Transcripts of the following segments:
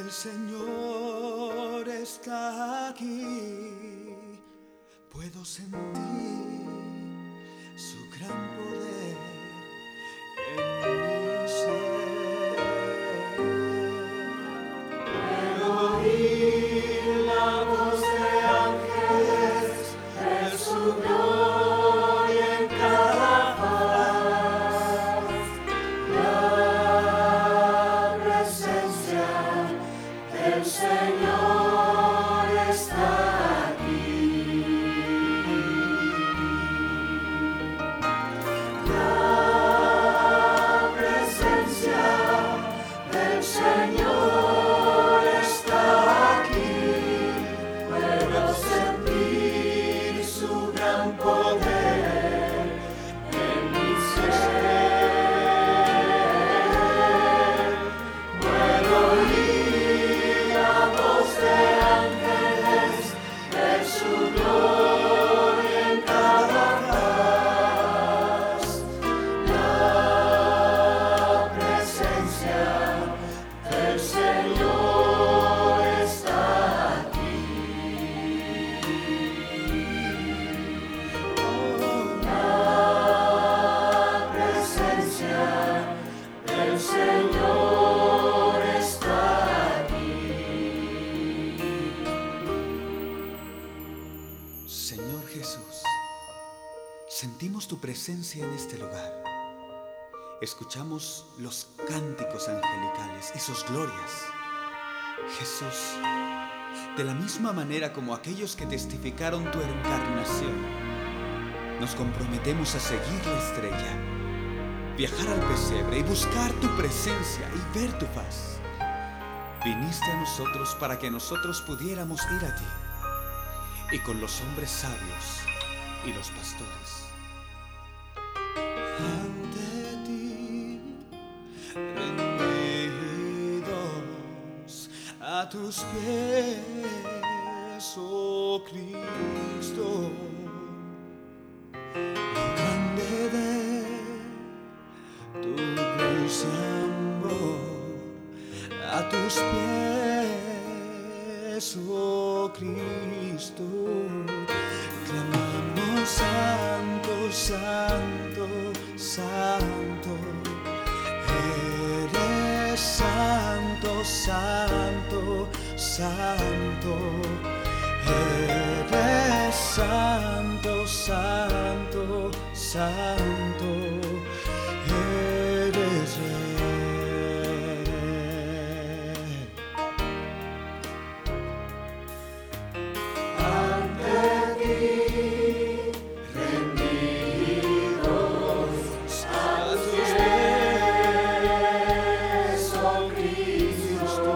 El Señor está aquí, puedo sentir su gran poder en mi ser. Puedo oír la voz de ángeles, ver su gloria en cada faz. La presencia del Señor está aquí. La presencia del Señor está aquí. Puedo sentir su gran poder en mi ser. Puedo oír la voz de ángeles, ver su gloria en cada faz. La presencia del Señor está aquí. La presencia del Señor está aquí. Señor Jesús, sentimos tu presencia en este lugar. Escuchamos los cánticos angelicales y sus glorias. Jesús, de la misma manera como aquellos que testificaron tu encarnación, nos comprometemos a seguir la estrella, viajar al pesebre y buscar tu presencia y ver tu faz. Viniste a nosotros para que nosotros pudiéramos ir a ti y con los hombres sabios y los pastores. Ante ti, rendidos a tus pies, oh Cristo, grande de tu gracia y amor, a tus pies, oh Cristo, clamamos santo, santo, santo, eres santo, santo, santo, eres santo, santo, santo, eres Rey. Ante ti, rendidos a tus pies, oh Cristo,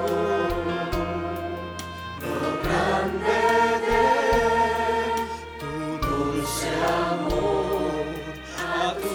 lo grande de tu dulce amor, a tus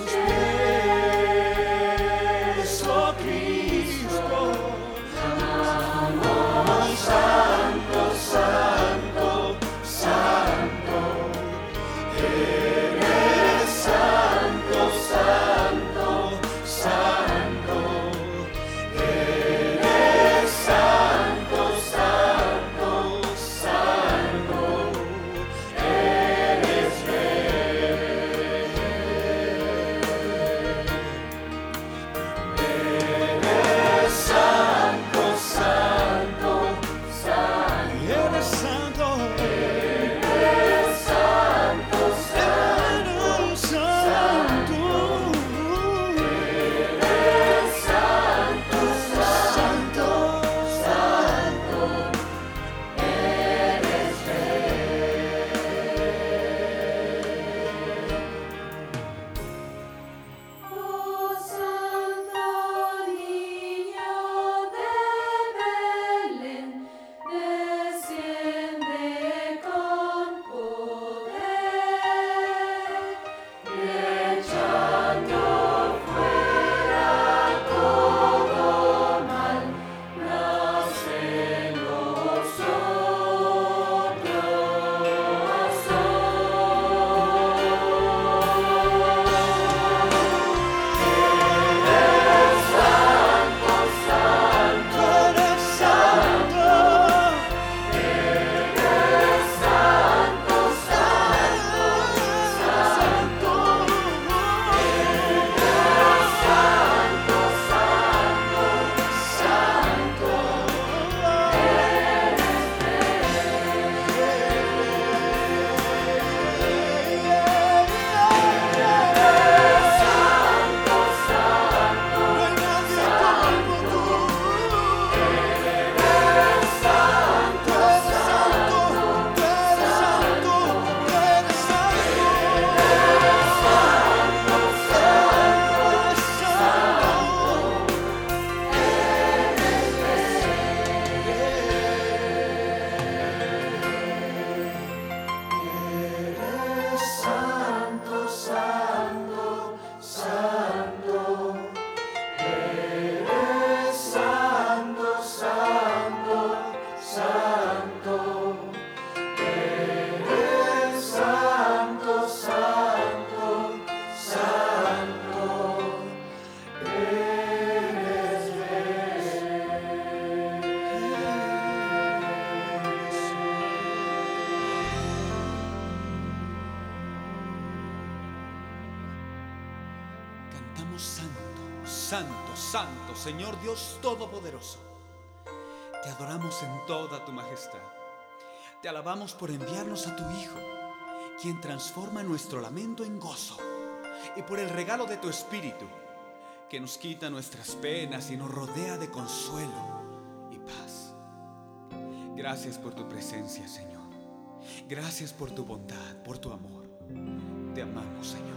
cantamos santo, santo, santo, Señor Dios Todopoderoso. Te adoramos en toda tu majestad. Te alabamos por enviarnos a tu Hijo, quien transforma nuestro lamento en gozo, y por el regalo de tu Espíritu, que nos quita nuestras penas y nos rodea de consuelo y paz. Gracias por tu presencia, Señor. Gracias por tu bondad, por tu amor. Te amamos, Señor.